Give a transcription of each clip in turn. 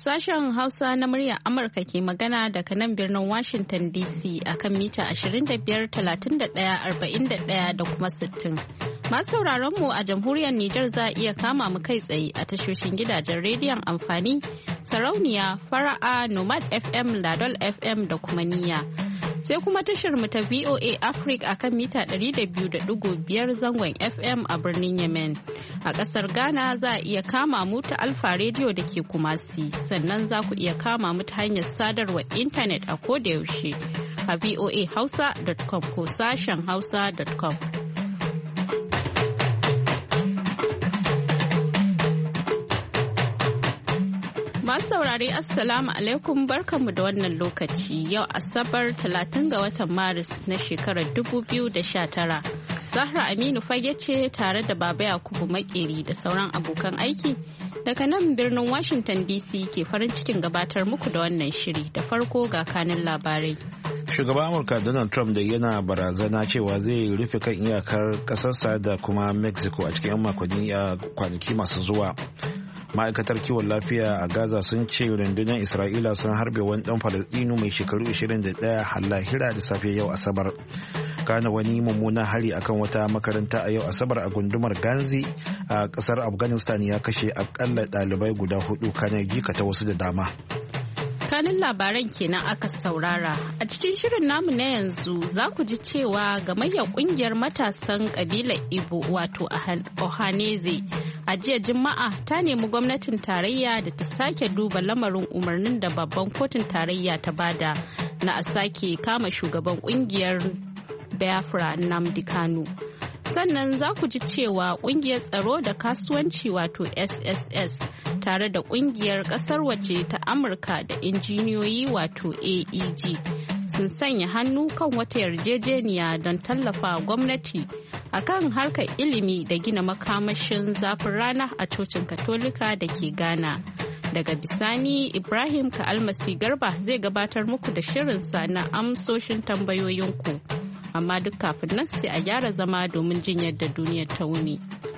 Sashen Hausa na muryar Amurka ke magana daga nan birnin Washington DC akan mita 25, 31, 41 da kuma 60. Masu sauraron mu a jamhuriyar Nijar za a iya kama mu kai tsaye a tashoshin gidajen rediyon amfani, sarauniya, fara'a, Nomad FM, Ladol FM da kuma niyya. Sai kuma tashar mu ta VOA Africa akan mita 200.5 zangon FM a birnin Yemen. A ƙasar Ghana za a iya kama mu ta Alfa Radio da ke Kumasi, sannan za ku iya kama mu ta hanyar sadarwar intanet a kodayaushe a voahausa.com ko sashen hausa.com. Masu saurare Assalamu alaikum barkanmu da wannan lokaci yau Asabar 30 ga watan Maris na shekarar 2019. Zahra Aminu fage ce tare da Baba Yakubu Makeri da sauran abokan aiki daga nan birnin Washington DC ke farin cikin gabatar muku da wannan shiri da farko ga kanin labarai. Shugaban Amurka Donald Trump da yana barazana cewa zai rufe kan iyakar ƙasarsa da kuma Mexico a cikin 'yan kwanaki masu zuwa. Ma'aikatar kiwon lafiya a Gaza sun ce rundunar Isra'ila sun harbe wani dan Falasɗinu mai shekaru 21 lahira da safe yau Asabar. Kana wani mummunan hari akan wata makaranta a yau Asabar a gundumar Ganzi a kasar Afghanistan ya kashe akalla ɗalibai guda 4 kana jikata wasu da dama. Kanin labaran kenan aka saurara. A cikin shirin namu na yanzu za ku ji cewa gamayyar kungiyar matasan kabilar Igbo wato Ohaneze a jiya Juma'a ta nemi gwamnatin tarayya da ta sake duba lamarin umarnin da babban kotun tarayya ta bada na a sake kama shugaban kungiyar Biafra Nnamdi Kanu. Sannan za ku ji cewa kungiyar tsaro da kasuwanci wato SSS tare da kungiyar kasar waje ta Amurka da injiniyoyi wato AEG sun sanya hannu kan wata yarjejeniya don tallafa gwamnati akan harkar ilimi da gina makamashin zafin rana a cocin Katolika da ke Ghana. Daga bisani Ibrahim Ka'almasi Garba zai gabatar muku da shirinsa na amsoshin tambayoyinku. Amma duk kafin nan sai a gyara zama domin jin yadda duniyar ta wuni.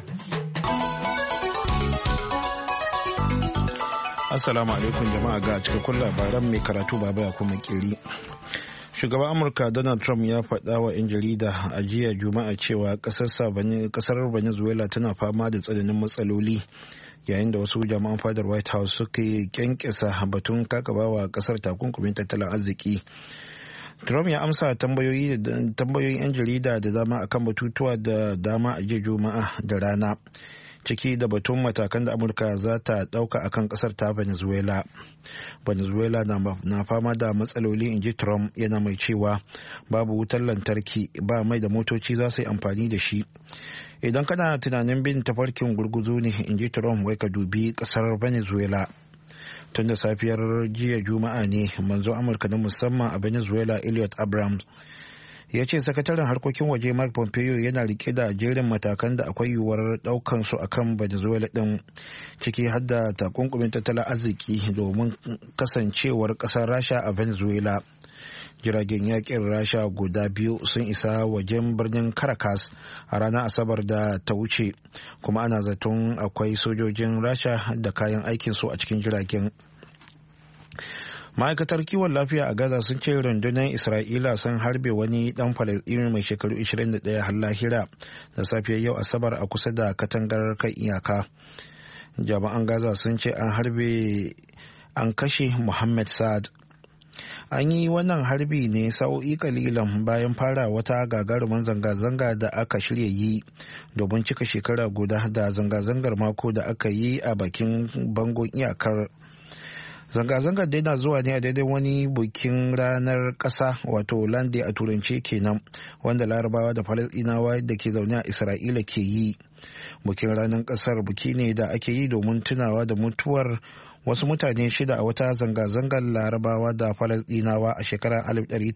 Assalamu alaikum jama'a ga cikakkun labaran mai karatu Baba Yakubu Makeri. Shugaban Amurka Donald Trump ya faɗa wa 'yan jarida a jiya Juma'a cewa ƙasar Venezuela tana fama da tsananin matsaloli yayin da wasu jama'an fadar White House suka kyankyasa batun kakabawa ƙasar takunkumin tattalin arziki. Trump ya amsa tambayoyin 'yan jarida da dama akan batutuwa da dama a jiya Juma'a da rana, ciki da batun matakan da Amurka za ta ɗauka akan ƙasar ta Venezuela. Venezuela na fama da matsaloli, in ji Trump, yana mai cewa babu wutar lantarki, ba mai da motoci za su yi amfani da shi. Idan kana tunanin bin tafarkin gurguzu ne, in ji Trump, wai ka dubi ƙasar Venezuela. Tun da safiyar jiya Juma'a ne manzo Amurka na musamman a Venezuela Elliot Abrams ya ce sakataren harkokin waje Mike Pompeo yana rike da jerin matakan da akwai yiwuwar daukan su akan Venezuela din, ciki har da takunkumin tattalin arziki domin kasancewar kasar Rasha a Venezuela. Jiragen yakin Rasha guda 2 sun isa wajen birnin Caracas a ranar Asabar da ta wuce, kuma ana zaton akwai sojojin Rasha da kayan aikinsu a cikin jiragen. Ma'aikatar kiwon lafiya a Gaza sun ce rundunar Isra'ila sun harbe wani dan Falasɗinu mai shekaru 21 har lahira da safiyar yau Asabar a kusa da katangar kan iyaka. Jami'an Gaza sun ce an kashe Muhammad Saad. An yi wannan harbi ne sa'o'i kalilan bayan fara wata gagarumin zanga-zanga da aka shirya yi domin cika shekara guda da zanga-zangar mako da aka yi a bakin bangon iyakar. Zanga-zangar dai na zuwa ne a daidai wani bukin ranar ƙasa wato Land Day a turance kenan, wanda Larabawa da Falasɗinawa da ke zaune a Isra'ila ke yi. Bukin ranar ƙasar buki ne da ake yi domin tunawa da mutuwar wasu mutane 6 a wata zanga-zangar Larabawa da Falasɗinawa a shekarar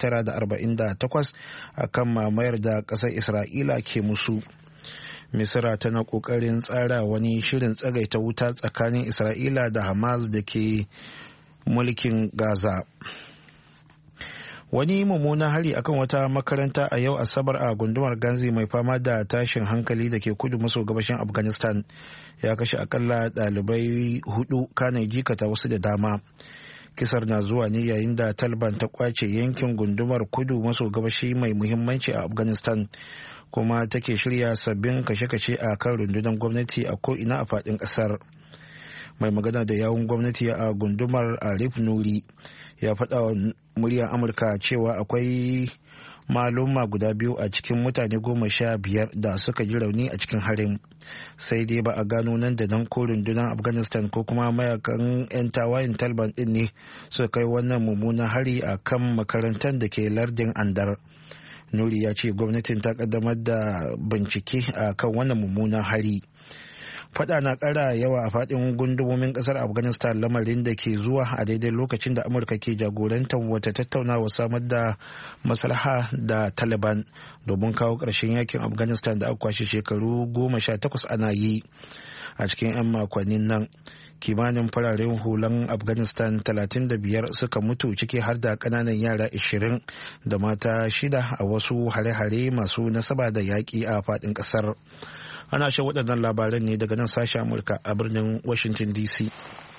1948 a kan mamayar da ƙasar Isra'ila ke musu. Misira tana ƙoƙarin tsara wani shirin tsagaita wuta tsakanin Isra'ila da Hamas da ke mulkin Gaza. Wani mummunan hari akan wata makaranta a yau Asabar a gundumar Ganzi mai fama da tashin hankali da ke kudu maso gabashin Afghanistan ya kashe akalla ɗalibai 4 kana jikata wasu da dama. Kisar na zuwa ne yayin da Taliban ta kwace yankin gundumar kudu maso gabashi mai muhimmanci a Afghanistan kuma take shirya sabbin kashe-kashe a kan rundunar gwamnati a ko'ina a faɗin ƙasar. Mai magana da yawun gwamnati a gundumar Arif Nuri ya faɗa wa muryar Amurka cewa akwai maluma guda 2 a cikin mutane 15 da suka ji rauni a cikin harin, sai dai ba a gano nan da nan ko rundunar Afghanistan ko kuma mayakan 'yan tawayen Taliban din ne suka kai wannan mummunan hari a kan makarantar da ke lardin Andar. Nuri ya ce gwamnatin ta kaddamar da bincike a kan wannan mummunan hari. Fada na kara yawa a fadin gundumomin kasar Afghanistan, lamarin da ke zuwa a daidai lokacin da Amurka ke jagorantar wata tattaunawa samar da maslaha da Taliban domin kawo ƙarshen yakin Afghanistan da aka kwashe shekaru 18 ana yi. A cikin 'yan makonnin nan kimanin fararen hulan Afghanistan 35 suka mutu, ciki har da ƙananan yara 20 da mata 6 a wasu hare-hare masu nasaba da yaƙi a faɗin ƙasar. Ana shan waɗannan labaran ne daga nan sashen Amurka a birnin Washington DC.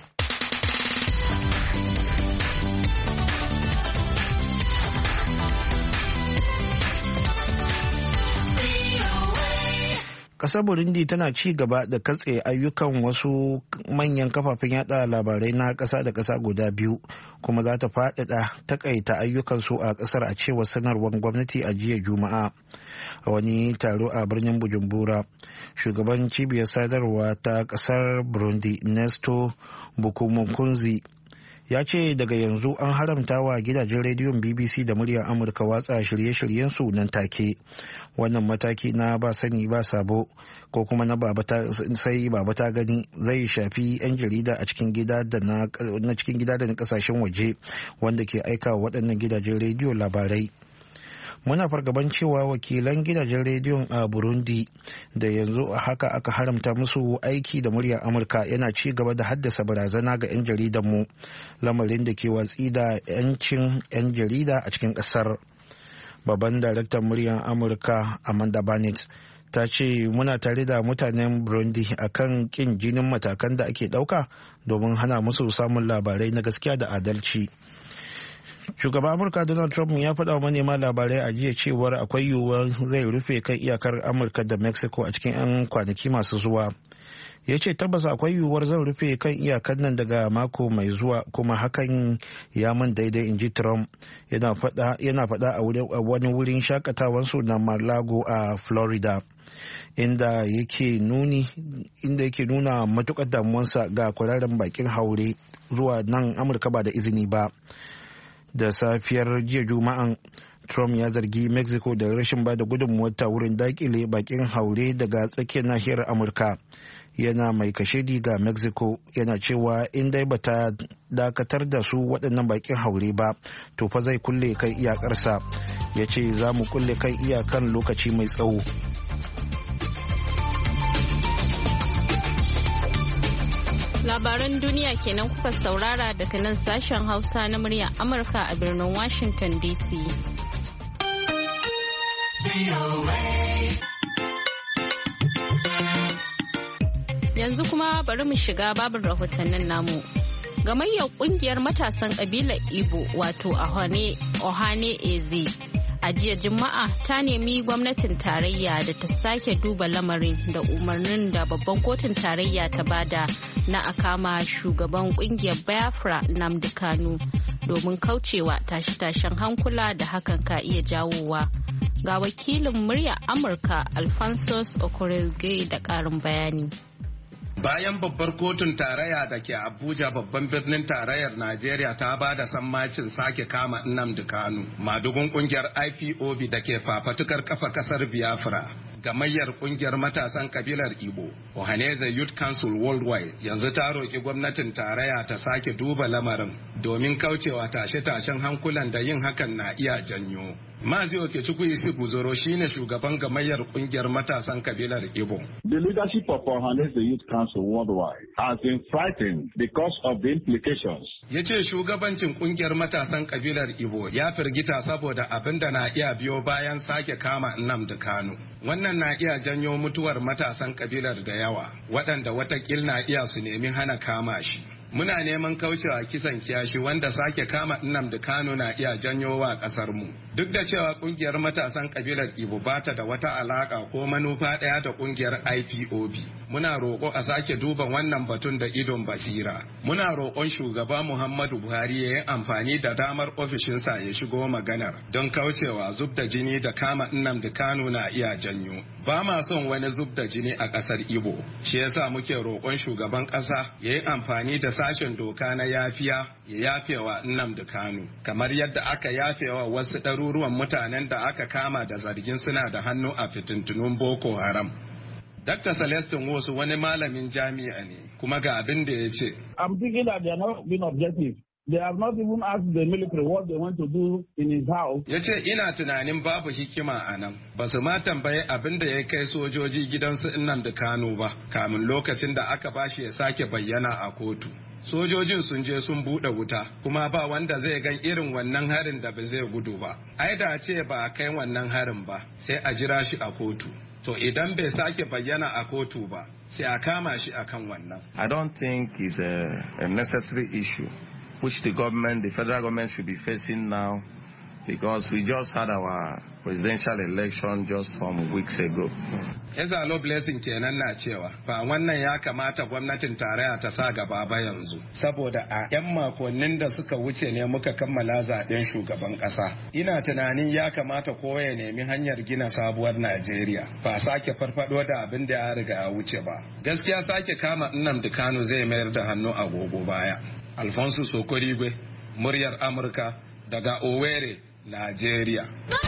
Ƙasar Burundi tana ci gaba da katse ayyukan wasu manyan kafafen yada labarai na ƙasa da ƙasa guda 2 kuma za ta faɗaɗa takaita ayyukansu a ƙasar a cewar sanarwar gwamnati a jiya Juma'a. A wani taro a birnin Bujumbura, shugaban cibiyar sadarwa ta ƙasar Burundi Nesto Bukumukunzi ya ce daga yanzu an haramta wa gidajen rediyon BBC da muryar Amurka watsa shirye-shiryensu nan take. Wannan mataki na ba sani ba sabo ko kuma na sai baba ta gani zai shafi 'yan jarida a cikin gida da na kasashen waje wanda ke aika waɗannan gidajen rediyo labarai. Muna fargaban cewa wakilan gidajen rediyon a Burundi da yanzu haka aka haramta musu aiki da muryar Amurka yana ci gaba da haddasa barazana ga 'yan jaridanmu, lamarin da ke watsi da 'yancin 'yan jarida a cikin ƙasar. Babban daraktan muryar Amurka Amanda Barnett ta ce muna tare da mutanen Burundi akan kin jinin matakan da ake ɗauka domin hana musu samun labarai na gaskiya da adalci. Shugaban Amurka Donald Trump ya faɗa wa manema labarai a jiya cewar akwai yiwuwar zai rufe kan iyakar Amurka da Mexico a cikin 'yan kwanaki masu zuwa. Ya ce tabbas akwai yiwuwar zan rufe kan iyakar nan daga mako mai zuwa kuma hakan ya man daidai, in ji Trump yana faɗa a wani wurin shakatawansu na Mar-a-Lago a Florida. Inda yake nuna matukar damuwarsa ga kwararren bakin haure zuwa nan Amurka ba da izini ba. Da safiyar jiya Juma'an, Trump ya zargi Mexico da rashin bada gudunmuwar ta wurin dakile bakin haure daga tsakiyar nahiyar Amurka. Yana mai kashedi ga Mexico yana cewa in dai bata dakatar da su waɗannan bakin haure ba to fa zai kulle kan iyakarsa. Ya ce za mu kulle kan iyakan lokaci mai tsawo. Labaran duniya kenan kuka saurara daga nan sashen Hausa na muryar Amurka a birnin Washington DC. Yanzu kuma bari mu shiga babin rahotannin namu. Gamayyar kungiyar matasan kabilar Igbo wato Ohane Eze a jiya Juma'a ta nemi gwamnatin tarayya da ta sake duba lamarin da umarnin da babban kotun tarayya ta bada na a kama shugaban kungiyar Biafra Nnamdi Kanu domin kaucewa tashe-tashen hankula da hakan ka iya jawowa. Ga wakilin murya Amurka Alphonsus Okorege da ƙarin bayani. Bayan babbar kotun tarayya da ke Abuja babban birnin tarayyar Najeriya ta ba da sammacin sake kama Nnamdi Kanu, madugun kungiyar IPOB da ke fafatukar kafa kasar Biafra. Gamayyar kungiyar matasan kabilar Igbo, Ohaneze Youth Council Worldwide, yanzu ta roƙi gwamnatin tarayya ta sake duba lamarin domin kaucewa tashe-tashen hankulan da yin hakan na iya janyo. Mazi Okechukwu Isi Buzoro shine shugaban gamayyar kungiyar matasan kabilar Igbo. The leadership of Ohanese Youth Council worldwide has been frightened because of the implications. Ya ce shugabancin kungiyar matasan kabilar Igbo ya firgita saboda abin da na iya biyo bayan sake kama Nnamdi Kanu. Wannan na iya janyo mutuwar matasan kabilar da yawa, waɗanda watakil na iya su nemi hana kama shi. Muna neman kaucewa kisan kiyashi wanda sake kama Nnamdi Kanu na iya janyo wa kasar mu. Duk da cewa kungiyar matasan kabilar Igbo bata da wata alaka ko manufa daya da kungiyar IPOB. Muna roƙo a sake duba wannan batun da idon basira. Muna roƙon shugaba Muhammadu Buhari ya yi amfani da damar ofishinsa ya shigo maganar don kaucewa zub da jini da kama Nnamdi Kanu na iya janyo. Ba ma son wani zub da jini a ƙasar Igbo. Shi yasa muke roƙon shugaban ƙasa ya yi amfani da sashen doka na yafiya ya yafewa Nnamdi Kanu kamar yadda aka yafewa wasu ɗaruruwan mutanen da aka kama da zargin suna da hannu a fitintunun Boko Haram. Dr. Celestin Wosu wani malamin jami'a ne kuma ga abin da ya ce. I'm thinking that they are not being objective. They have not even asked the military what they want to do in his house. Ya ce ina tunanin babu hikima a nan. Ba su ma tambayi abin da ya kai sojoji gidansu Nnamdi Kanu ba kamin lokacin da aka bashi ya sake bayyana a kotu. Sojojin sun je sun buɗe wuta kuma ba wanda zai gan irin wannan harin da ba zai gudu ba. Ai da ce ba a kai wannan harin ba sai a jira shi a kotu. To idan bai sake bayyana a kotu ba sai a kama shi akan wannan. I don't think it's a necessary issue which the federal government should be facing now, because we just had our presidential election just some weeks ago. Ezalo Blessing kenan na cewa ba wannan ya kamata gwamnatin tarayya ta sa gaba ba yanzu, saboda a 'yan makonnin da suka wuce ne muka kammala zaben shugaban kasa. Ina tunanin ya kamata kowa ya nemi hanyar gina sabuwar Najeriya, ba sake farfado da abin da ya riga ya wuce ba. Gaskiya sake kama Nnamdi Kanu zai mayar da hannu agogo baya. Alfonso Sokorigwe, muryar Amurka daga Owerri, Najeriya.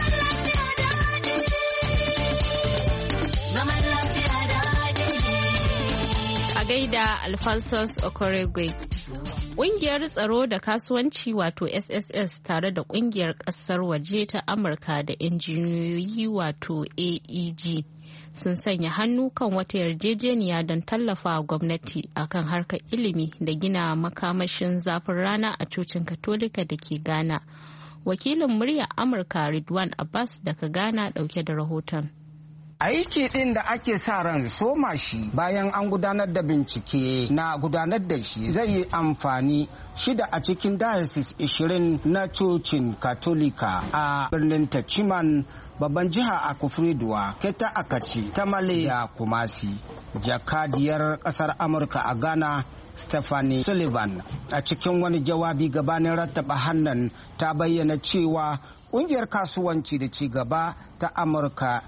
A gaida Alfonso Sokorigwe. Ƙungiyar tsaro da kasuwanci wato SSS tare da ƙungiyar ƙasar waje ta Amurka da injiniyoyi wato AEG sun sanya hannu kan wata yarjejeniya don tallafa gwamnati akan harkar ilimi da gina makamashin zafin rana a cocin Katolika da ke Ghana. Wakilin muryar Amurka Ridwan Abbas daga Ghana dauke da rahoton. Aiki ɗin da ake sa ran soma shi bayan an gudanar da bincike na gudanar da shi zai yi amfani 6 a cikin diocese 20 na cocin Katolika a birnin Tachiman, babban jiha a Kufriduwa, Keta Akaci, Tamale da Kumasi. Jakadiyar ƙasar Amurka a Ghana Stephanie Sullivan a cikin wani jawabi gabanin rattaba hannun ta bayyana cewa ƙungiyar kasuwanci da ci gaba ta Amurka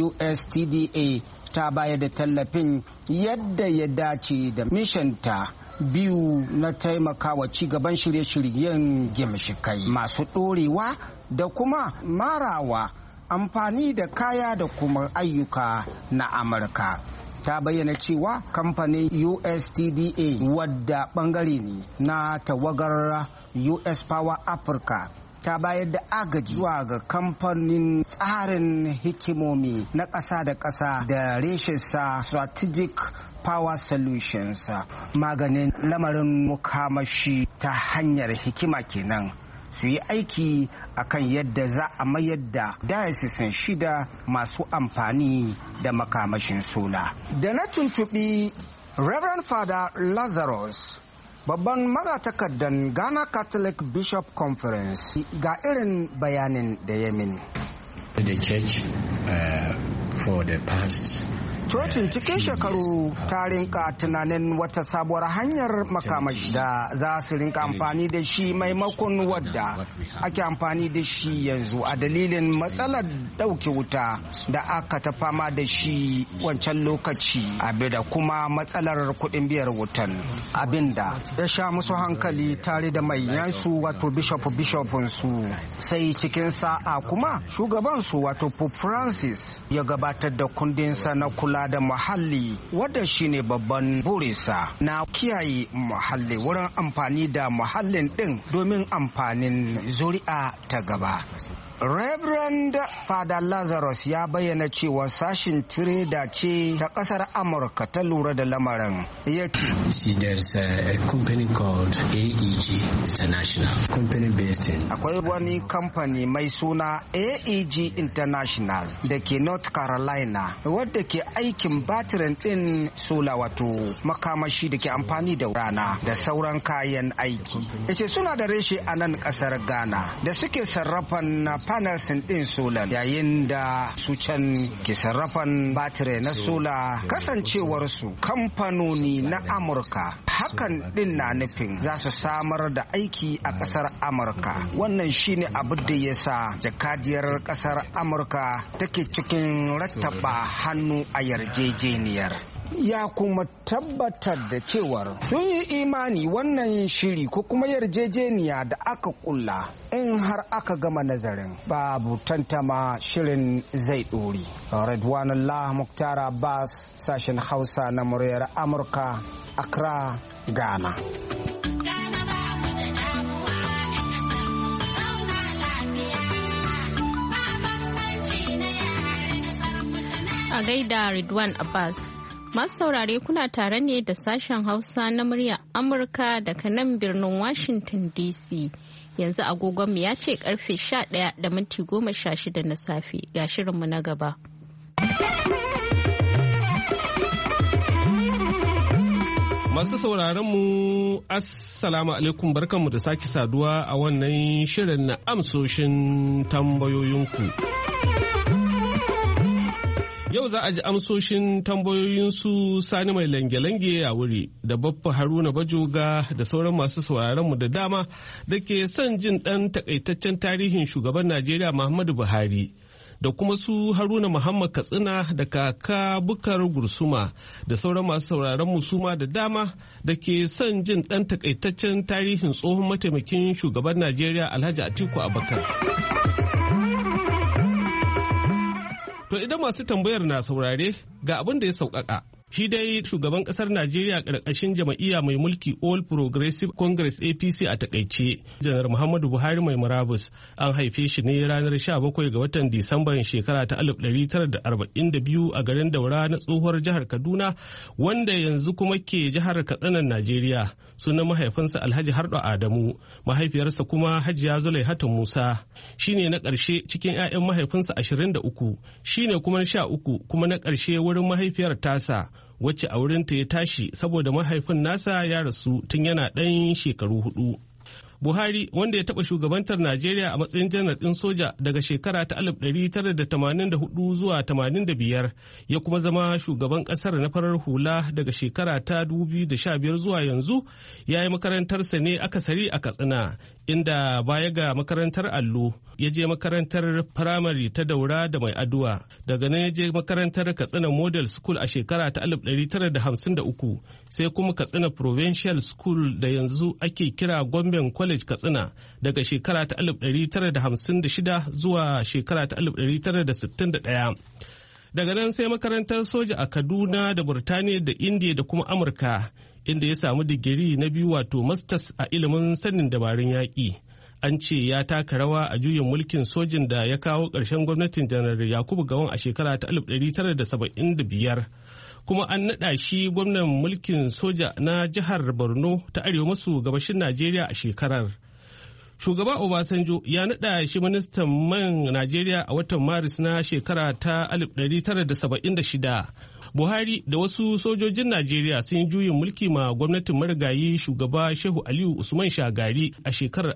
USTDA ta bayar da tallafin yadda ya dace da mishinta biyu na taimakawa ci gaban shirye-shiryen gimshikai masu ɗorewa da kuma marawa amfani da kaya da kuma ayyuka na Amurka. Ta bayyana cewa kamfanin USTDA wadda bangare ne na tawagar US Power Africa ta bayar da agaji zuwa ga kamfanin tsarin hikimomi na ƙasa da ƙasa da reshensa Strategic Power Solutions, maganin lamarin mukamashi ta hanyar hikima kenan. Su yi aiki akan yadda za a mayar da diocesan 6 masu amfani da makamashin sola. Da na tuntuɓi Reverend Father Lazarus, babban magatakardan Ghana Catholic Bishop Conference, ga irin bayanin da ya min. The church for the past Cocin cikin shekaru ta rinka tunanin wata sabuwar hanyar makamashi da za su rinka amfani da shi maimakon wadda ake amfani da shi yanzu a dalilin matsalar ɗauke wuta da aka ta fama da shi wancan lokaci da kuma matsalar kuɗin biyar wutan, abinda ya sha musu hankali tare da manyansu wato bishopinsu. Sai cikin sa'a kuma shugabansu wato Pope Francis ya gabatar da kundinsa na kula da muhalli, wadda shine babban burinsa na kiyaye muhalli wurin amfani da muhallin din domin amfanin zuri'a ta gaba. Reverend Father Lazarus ya bayyana cewa sashin tireda ce ta kasar Amurka ta lura da lamarin. Ya ce, See, there's a company called AEG International, company based in. Akwai wani kamfani mai suna AEG International da ke North Carolina wadda ke aikin batirin din sola, wato makamashi da ke amfani da rana da sauran kayan aiki. Yace suna da reshe a nan kasar Ghana da suke sarrafan panels din sola, yayin da su can ke sarrafan batire na sola. Kasancewar su kamfanoni na Amurka, hakan din na nufin za su samar da aiki a kasar Amurka. Wannan shine abin da ya sa jakadiyar kasar Amurka take cikin rattaba hannu a yarjejeniyar. Ya kuma tabbatar da cewar sun yi imani wannan shiri ko kuma yarjejeniya da aka kulla, in har aka gama nazarin, babu tantama shirin zai ɗore. Redwanullah Muktar Abbas, sashen Hausa na muryar Amurka, Accra, Ghana. A gaida Ridwan Abbas. Masu saurare kuna tare ne da sashen Hausa na murya Amurka daga nan birnin Washington DC. Yanzu agogonmu ya ce karfe 11:16 na safe. Ga shirinmu na gaba. Masu sauraron mu Assalamu alaikum, barkanmu da sake saduwa a wannan shirin na amsoshin tambayoyinku. Yau za a ji amsoshin tambayoyinsu Sani mai lange-lange a wuri da Baffa Haruna Bajoga da sauran masu sauraronmu da dama da ke son jin ɗan takaitaccen tarihin shugaban Najeriya Muhammadu Buhari, da kuma su Haruna Muhammad Katsina da kaka Bukar Gursuma da sauran masu sauraronmu suma da dama da ke son jin ɗan takaitaccen tarihin tsohon mataimakin shugaban Najeriya Alhaji Atiku Abubakar. To idan masu tambayar na saurare, ga abin da ya sauƙaƙa. Shi dai shugaban ƙasar Najeriya ƙarƙashin jam'iyya mai mulki All Progressive Congress APC a takaice, Janar Muhammadu Buhari mai murabus, an haife shi ne ranar 17 ga watan Disamban shekara ta 1942 a garin Daura na tsohuwar jihar Kaduna, wanda yanzu kuma ke jihar Katsinan Najeriya. Sunan mahaifinsa Alhaji Hardo Adamu, mahaifiyarsa kuma Hajiya Zulaihatu Musa. Shine na ƙarshe cikin 'ya'yan mahaifinsa 23, shine kuma 13 kuma na ƙarshe wurin mahaifiyar tasa, wacce a wurinta ya tashi saboda mahaifin nasa ya rasu tun yana ɗan shekaru 4. Buhari, wanda ya taɓa shugabantar Najeriya a matsayin janar ɗin soja daga shekara ta 1984 zuwa 85, ya kuma zama shugaban ƙasar na farar hula daga shekara ta 2015 zuwa yanzu, ya yi makarantarsa ne akasari a Katsina, inda baya ga makarantar allo ya je makarantar firamare ta Daura da Mai Aduwa. Daga nan ya je makarantar Katsina Model School a shekara ta 1953, sai kuma Katsina Provincial School da yanzu ake kira Gombe College Katsina daga shekara ta 1956 zuwa shekara ta 1961. Daga nan sai makarantar soja a Kaduna da Burtaniya da Indiya da kuma Amurka, inda ya samu digiri na biyu wato masters a ilimin sanin dabarun yaƙi. An ce ya taka rawa a juyin mulkin sojin da ya kawo ƙarshen gwamnatin janar Yakubu Gawon a shekara ta 1975. Kuma an naɗa shi gwamnan mulkin soja na jihar Borno ta arewa maso gabashin Najeriya a shekarar. Shugaba Obasanjo ya naɗa shi ministan man Najeriya a watan Maris na shekara ta 1976. Buhari da wasu sojojin Najeriya sun yi juyin mulki ma gwamnatin marigayi shugaba Shehu Aliyu Usman Shagari a shekarar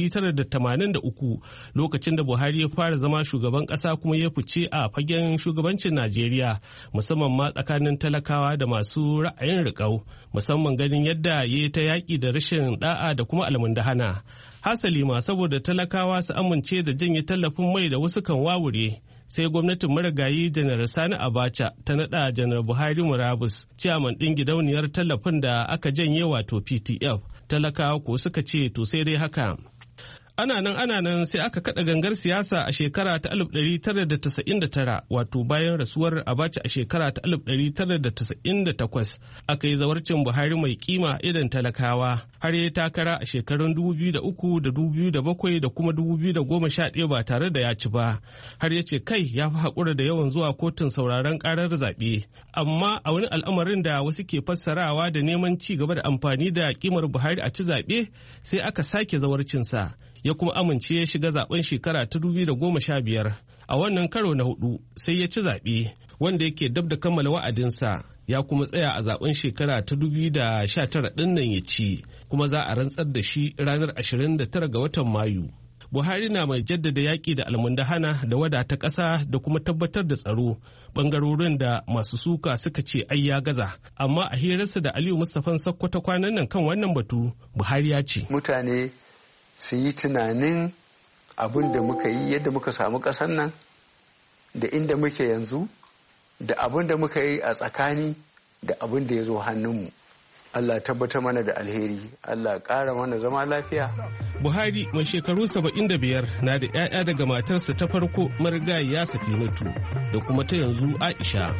1983, lokacin da Buhari ya fara zama shugaban ƙasa kuma ya fice a fagen shugabancin Najeriya, musamman ma tsakanin talakawa da masu ra'ayin riƙau, musamman ganin yadda ya yi ta yaƙi da rashin ɗa'a da kuma almundahana. Hasali ma saboda talakawa su amince da janye tallafin mai da wasu kan wawure, sai gwamnatin marigayi janar Sani Abacha ta naɗa janar Buhari murabus ciyaman ɗin gidauniyar tallafin da aka janye wato PTF. Talakawa ko suka ce to sai dai haka. Ana nan sai aka kada gangar siyasa a shekara ta 1999 wato bayan rasuwar Abacha a shekara ta 1998 aka yi zawarcin Buhari mai kima idan talakawa har ya takara a shekarun 2003 da 2007 da kuma 2011 ba tare da ya ci ba har ya ce kai ya fi haƙura da yawan zuwa kotun sauraron ƙarar zaɓe. Amma a wani al'amarin da wasu ke fassarawa da neman ci gaba da amfani da kimar Buhari a ci zaɓe sai aka sake zawarcinsa. Ya kuma amince ya shiga zaben shekara ta 2015 a wannan karo na 4 sai ya ci zaɓe wanda yake dab da kammala wa'adinsa ya kuma tsaya a zaben shekara ta 2019 ɗin nan ya ci kuma za a rantsar da shi ranar 29 ga watan Mayu. Buhari na mai jaddada yaƙi da almundahana da wadata ƙasa da kuma tabbatar da tsaro ɓangarorin da masu suka suka ce ai ya gaza. Amma a hirarsa da Aliyu Mustapha Sokoto kwanan nan kan wannan batu Buhari ya ce. Mutane su yi tunanin abin da muka yi yadda muka samu ƙasar nan da inda muke yanzu da abin da muka yi a tsakani da abin da ya zo hannunmu. Allah tabbatar mana da alheri, Allah ƙara mana zama lafiya. Buhari mai shekaru 75 na da 'ya'ya daga matarsa ta farko marigayiya Safinatu da kuma ta yanzu Aisha.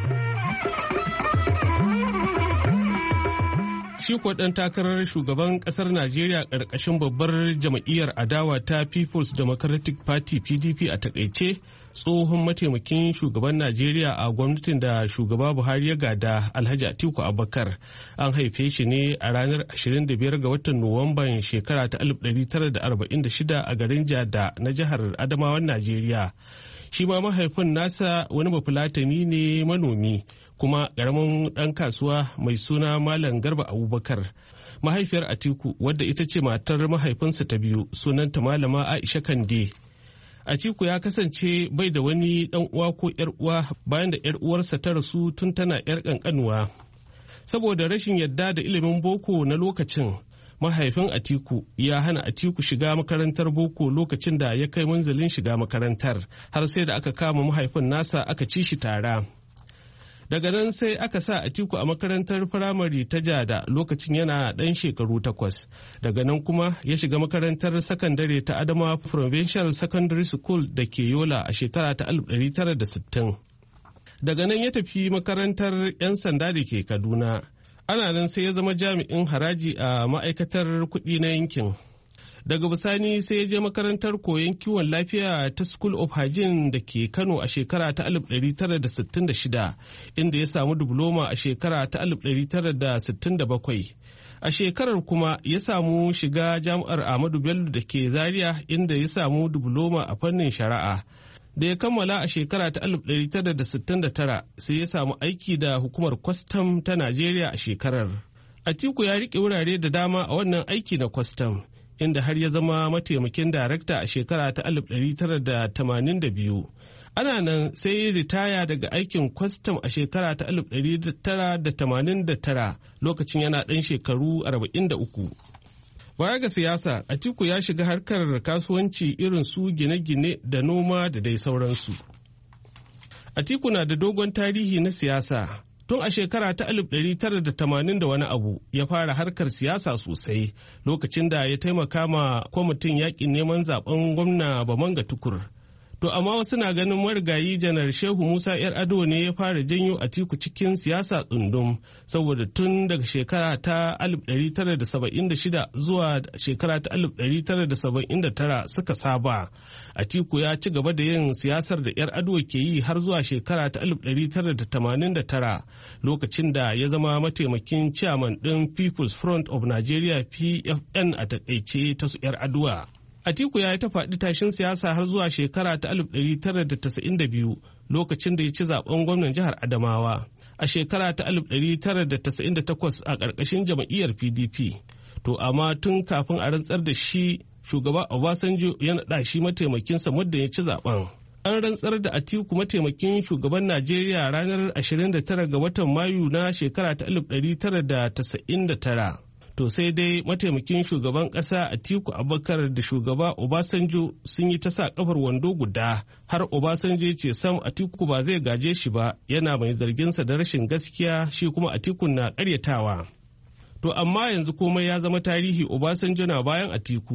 Shi kuwa ɗan takarar shugaban ƙasar Najeriya ƙarƙashin babbar jam'iyyar adawa ta People's Democratic Party PDP a takaice tsohon mataimakin shugaban Najeriya a gwamnatin da shugaba Buhari ya gada Alhaji Atiku Abubakar an haife shi ne a ranar 25 ga watan Nuwamban shekara ta 1946 a garin Jada na jihar Adamawan Najeriya. Shi ma mahaifin nasa wani bafulatani ne manomi kuma ƙaramin ɗan kasuwa mai suna Malam Garba Abubakar. Mahaifiyar Atiku wadda ita ce matar mahaifinsa ta biyu sunanta Malama Aisha Kande. Atiku ya kasance bai da wani ɗan uwa ko ‘yar uwa bayan da ‘yar uwarsa ta rasu tun tana ‘yar ƙanƙanuwa. Saboda rashin yadda da ilimin boko na lokacin, mahaifin Atiku ya hana Atiku shiga makarantar boko lokacin da ya kai manzalin shiga makarantar har sai da aka kama mahaifin nasa aka ci shi tara. Daga nan sai aka sa Atiku a makarantar firamare ta Jada lokacin yana ɗan shekaru 8. Daga nan kuma ya shiga makarantar sakandare ta Adama Provincial Secondary School da ke Yola a shekara ta 1960. Daga nan ya tafi makarantar 'yan sanda da ke Kaduna. Ana nan sai ya zama jami'in haraji a ma'aikatar kuɗi na yankin. Daga bisani sai ya je makarantar koyon kiwon lafiya ta School of Hygiene da ke Kano a shekara ta 1966 inda ya samu diploma a shekara ta 1967. A shekarar kuma ya samu shiga jami'ar Ahmadu Bello da ke Zaria inda ya samu diploma a fannin shari'a. Da ya kammala a shekara ta 1969 sai ya samu aiki da hukumar kwastam ta Najeriya a shekarar. Atiku ya riƙe wurare da dama a wannan aiki na kwastam. Inda har ya zama mataimakin darakta a shekara ta 1982. Ana nan sai ya ritaya daga aikin kwastam a shekara ta 1989 lokacin yana ɗan shekaru 43. Baya ga siyasa, Atiku ya shiga harkar kasuwanci irin su gine-gine da noma da dai sauransu. Atiku na da dogon tarihi na siyasa. Tun a shekara ta 1980 da wani abu ya fara harkar siyasa sosai lokacin da ya taimaka ma kwamitin yakin neman zaben gwamna Bamanga Tukur. To amma wasu na ganin marigayi janar Shehu Musa Yar'adua ne ya fara janyo Atiku cikin siyasa tsundum saboda tun daga shekara ta 1976 zuwa shekara ta 1979 suka saba. Atiku ya ci gaba da yin siyasar da Yar'adua ke yi har zuwa shekara ta 1989 lokacin da ya zama mataimakin chairman ɗin People's Front of Nigeria PFN a takaice ta su Yar'adua. Atiku ya yi ta faɗi tashin siyasa har zuwa shekara ta 1992 lokacin da ya ci zaben gwamnan jihar Adamawa. A shekara ta 1998 a ƙarƙashin jam'iyyar PDP. To amma tun kafin a rantsar da shi shugaba Obasanjo ya naɗa shi mataimakinsa muddin ya ci zaben. An rantsar da Atiku mataimakin shugaban Najeriya ranar 29 ga watan Mayu na shekara ta 1999. To sai dai mataimakin shugaban ƙasa Atiku Abubakar da shugaba Obasanjo sun yi ta sa kafar wando guda har Obasanjo ce sam Atiku ba zai gaje shi ba yana mai zarginsa da rashin gaskiya shi kuma Atiku na ƙaryatawa. To amma yanzu komai ya zama tarihi Obasanjo na bayan Atiku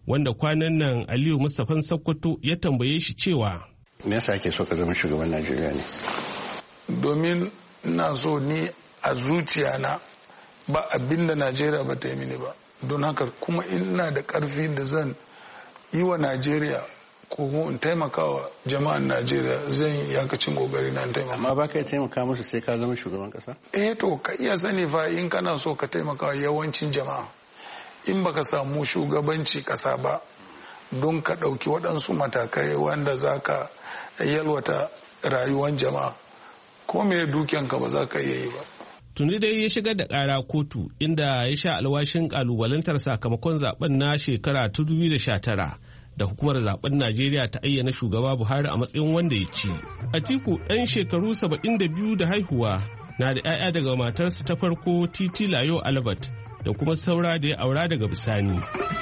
wanda kwanan nan Aliyu Mustapha Sokoto ya tambaye shi cewa me yasa ake so ka zama shugaban Najeriya ne? Domin ina so ni a zuciya na ba abinda Najeriya ba ta yi mini ba, don haka kuma ina da karfi da zan yi wa Najeriya ko in taimakawa jama'an Najeriya, zan yi yakacin kokari na taimaka. Amma ba ka taimaka musu sai ka zama shugaban kasa? To ka iya sani fa in kana so ka taimakawa yawancin jama'a, in baka samu shugabanci kasa ba don ka ɗauki waɗansu matakai wanda za ka yalwata rayuwar jama'a, ko me dukiyanka ba za ka iya yi ba. Tuni dai ya shigar da ƙara kotu inda ya sha alwashin ƙalubalantar sakamakon zaben na shekara 2019 da hukumar zaben Najeriya ta ayyana shugaba Buhari a matsayin wanda ya ci. Atiku ɗan shekaru 72 da haihuwa na da 'ya'ya daga matarsa ta farko Titi Layo Albert da kuma saura da ya aura daga bisani.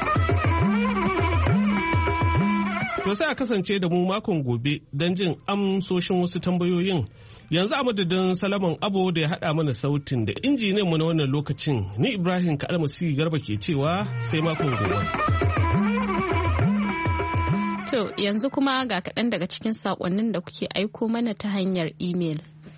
To sai a kasance da mu makon gobe don jin amsoshin wasu tambayoyin. Yanzu a madadin Salaman Abo da ya haɗa mana sautin da injiniyan mu na wannan lokacin, ni Ibrahim Kalmasi Garba ke cewa sai makon gobe. To yanzu kuma ga kaɗan daga cikin saƙonnin da kuke aiko mana ta hanyar imel.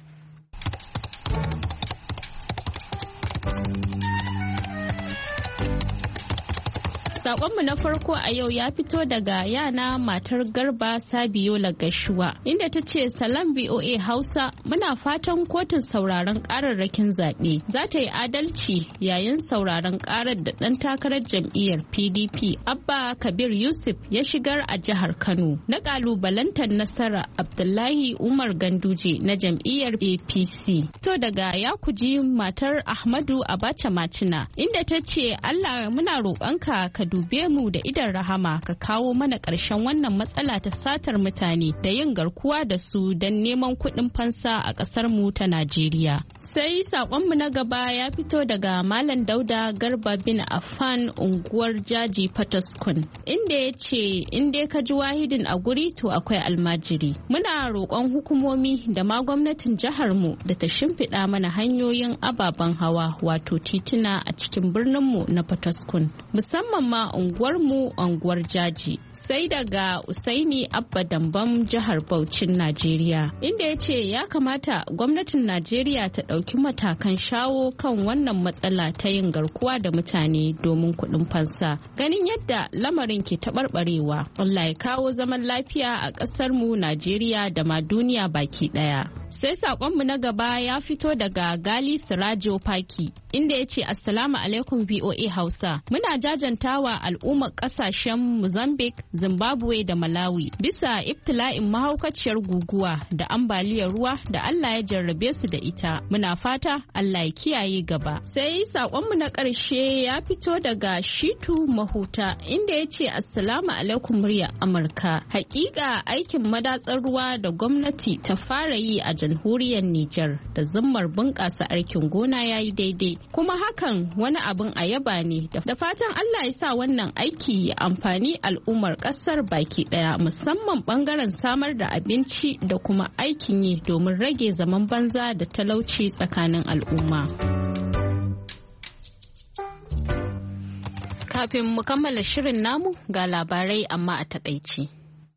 Sakonmu na farko a yau ya fito daga yana matar Garba Sabiola Gashuwa inda ta ce salam BOA Hausa, muna fatan kotun sauraron kararrakin zaɓe za ta yi adalci yayin sauraron karar da ɗan takarar jam'iyyar PDP Abba Kabir Yusuf ya shigar a jihar Kano na ƙalubalantar nasara Abdullahi Umar Ganduje na jam'iyyar APC. To daga ya kuji matar Ahmadu Abacha Macina inda ta ce Allah muna roƙonka ka dube mu da idan rahama ka kawo mana ƙarshen wannan matsala ta satar mutane da yin garkuwa da su don neman kuɗin fansa a ƙasar mu ta Najeriya. Sai saƙonmu na gaba ya fito daga Malam Dauda Garba bin Affan unguwar Jaji Fataskun inda ya ce in dai ka ji wahidin a guri to akwai almajiri. Muna roƙon hukumomi da ma gwamnatin jihar mu da ta shimfiɗa mana hanyoyin ababen hawa wato tituna a cikin birnin mu na Fataskun musamman ma unguwarmu unguwar Jaji. Sai daga Usaini Abba Dambam jihar Bauchin Najeriya inda ya ce ya kamata gwamnatin Najeriya ta ɗauki matakan shawo kan wannan matsala ta yin garkuwa da mutane domin kuɗin fansa ganin yadda lamarin ke taɓarɓarewa. Allah ya kawo zaman lafiya a ƙasar mu Najeriya da ma duniya baki ɗaya. Sai saƙonmu na gaba ya fito daga Gali Sirajo Paki inda ya ce Assalamu alaikum VOA Hausa. Muna jajantawa al'ummar ƙasashen Mozambique, Zimbabwe da Malawi bisa ibtila'in mahaukaciyar guguwa da ambaliyar ruwa da Allah ya jarrabe su da ita. Muna fata Allah ya kiyaye gaba. Sai saƙonmu na ƙarshe ya fito daga Shitu Mahuta inda ya ce Assalamu alaikum murya Amurka. Hakika aikin madatsar ruwa da gwamnati ta fara yi a jamhuriyar Nijar da zummar bunƙasa aikin gona ya yi daidai kuma hakan wani abin a yaba ne da fatan Allah ya sa wannan aiki ya amfani al'ummar ƙasar baki ɗaya musamman ɓangaren samar da abinci da kuma aikin yi domin rage zaman banza da talauci tsakanin al'umma. Kafin mu kammala shirin namu ga labarai amma a takaici.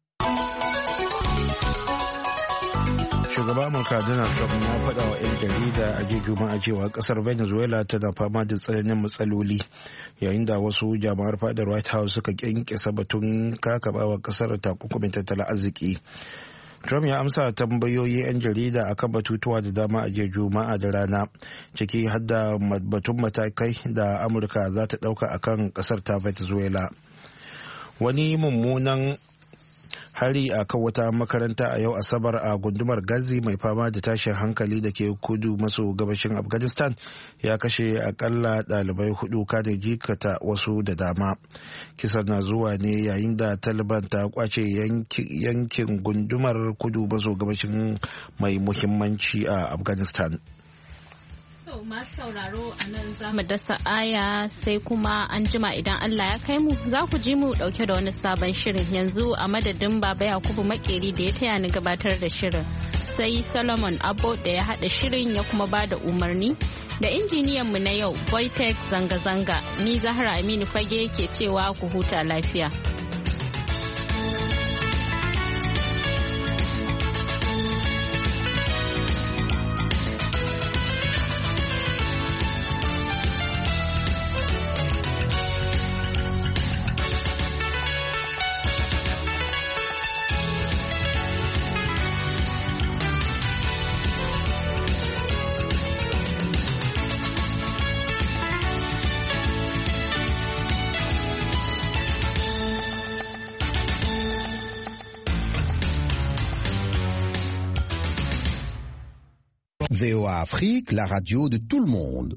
Shugaban Amurka Donald Trump ya faɗa wa 'yan jarida a jiya Juma'a cewa ƙasar Venezuela tana fama da tsananin matsaloli yayin da wasu jama'ar fadar White House suka kyankyasa batun kakabawa ƙasar takunkumin tattalin arziki. Trump ya amsa tambayoyi 'yan jarida akan batutuwa da dama a jiya Juma'a da rana ciki har da batun matakai da Amurka za ta ɗauka akan ƙasar ta Venezuela. Wani mummunan hari a kan wata makaranta a yau Asabar a gundumar Gazi mai fama da tashin hankali da ke kudu maso gabashin Afghanistan ya kashe akalla ɗalibai 4 kada jikata wasu da dama. Kisan na zuwa ne yayin da Taliban ta kwace yankin gundumar kudu maso gabashin mai muhimmanci a Afghanistan. Masu sauraro a nan za mu dasa aya sai kuma an jima idan Allah ya kai mu za ku ji mu dauke da wani sabon shirin. Yanzu a madadin Baba Yakubu Makeri da ya taya ni gabatar da shirin sai Solomon Abbo da ya hada shirin ya kuma ba da umarni Da injiniyanmu na yau, Wojtek zanga-zanga, ni Zahra Aminu Fage ke cewa ku huta lafiya. VOA Afrique, la radio de tout le monde.